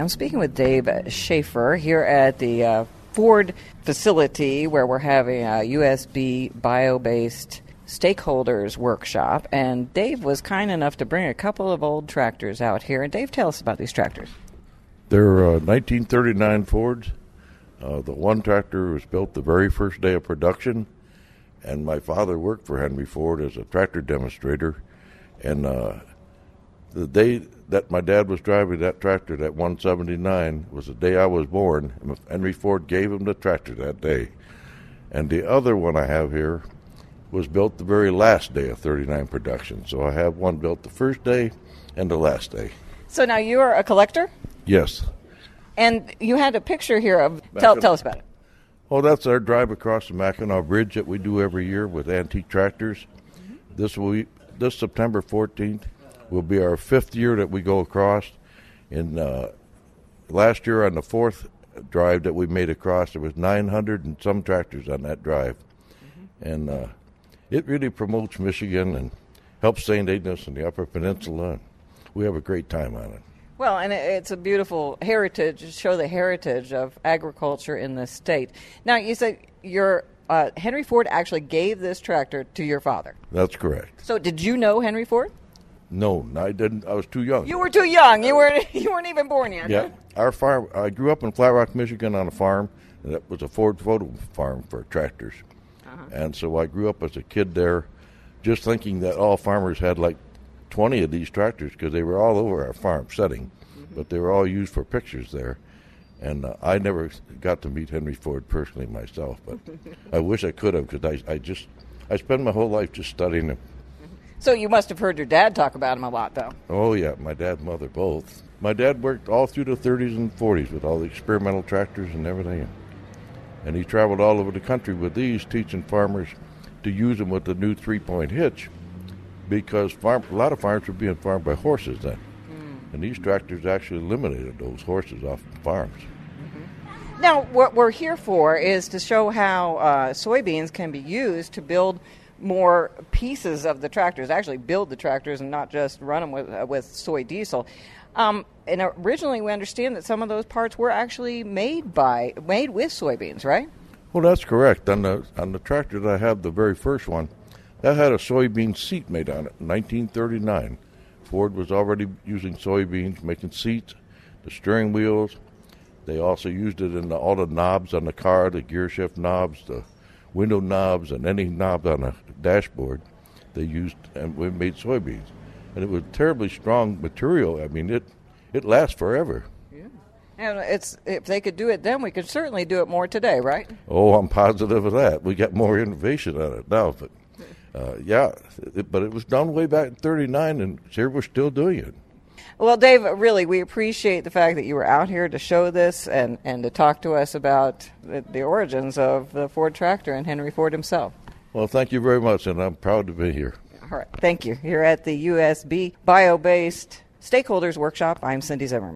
I'm speaking with Dave Schaefer here at the Ford facility where we're having a USB bio-based stakeholders workshop. And Dave was kind enough to bring a couple of old tractors out here. And Dave, tell us about these tractors. They're 1939 Fords. The one tractor was built the very first day of production. And my father worked for Henry Ford as a tractor demonstrator. And the day that my dad was driving that tractor, that 179, was the day I was born. And Henry Ford gave him the tractor that day. And the other one I have here was built the very last day of 39 production. So I have one built the first day and the last day. So now you are a collector? Yes. And you had a picture here of, tell us about it. Well, that's our drive across the Mackinac Bridge that we do every year with antique tractors. Mm-hmm. This September 14th will be our 5th year that we go across. And last year on the 4th drive that we made across, there was 900 and some tractors on that drive. Mm-hmm. And it really promotes Michigan and helps St. Ignace and the Upper Peninsula. We have a great time on it. Well, and it's a beautiful heritage to show the heritage of agriculture in this state. Now, you said your Henry Ford actually gave this tractor to your father. That's correct. So did you know Henry Ford? No, I didn't. I was too young. You were too young. You weren't even born yet. Yeah. Our farm, I grew up in Flat Rock, Michigan on a farm. And that was a Ford photo farm for tractors. Uh-huh. And so I grew up as a kid there just thinking that all farmers had like 20 of these tractors because they were all over our farm setting, but they were all used for pictures there. And I never got to meet Henry Ford personally myself, but I wish I could have because I spent my whole life just studying him. So you must have heard your dad talk about him a lot, though. Oh, yeah, my dad and mother both. My dad worked all through the 30s and 40s with all the experimental tractors and everything. And he traveled all over the country with these, teaching farmers to use them with the new 3-point hitch, because a lot of farms were being farmed by horses then. And these tractors actually eliminated those horses off the farms. Mm-hmm. Now, what we're here for is to show how soybeans can be used to build more pieces of the tractors, actually build the tractors and not just run them with soy diesel. And originally we understand that some of those parts were actually made with soybeans, right? Well, that's correct. On the tractor that I have, the very first one, that had a soybean seat made on it in 1939. Ford was already using soybeans, making seats, the steering wheels. They also used it in all the knobs on the car, the gear shift knobs, the window knobs, and any knob on a dashboard. They used, and we made soybeans. And it was terribly strong material. I mean, it lasts forever. Yeah. And if they could do it then, we could certainly do it more today, right? Oh, I'm positive of that. We got more innovation on it now, but but it was done way back in 39, and here we're still doing it. Well, Dave, really, we appreciate the fact that you were out here to show this and to talk to us about the origins of the Ford tractor and Henry Ford himself. Well, thank you very much, and I'm proud to be here. All right, thank you. Here at the USB Bio-Based Stakeholders Workshop, I'm Cindy Zimmerman.